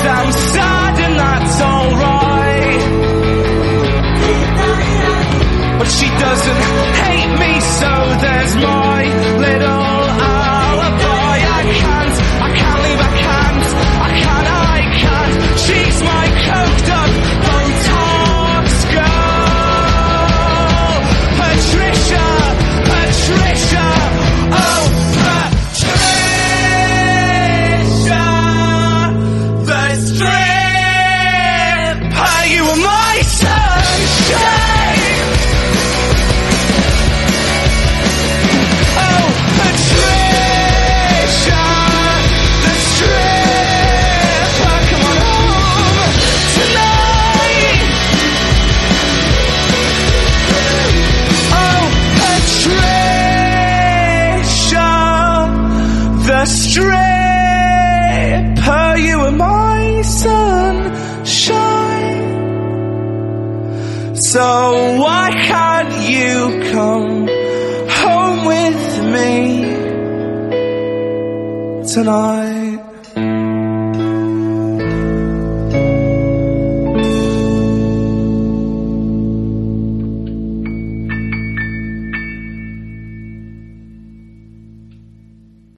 I'm sad and that's alright, but she doesn't hate me, so there's my little alibi. I can't leave, I can't. She's my coked up Botox girl, Patricia, oh Patricia, the stripper. You were my sunshine. Oh Patricia, the stripper. Come on home tonight. Oh Patricia, the stripper. You were my sunshine. So why can't you come home with me tonight?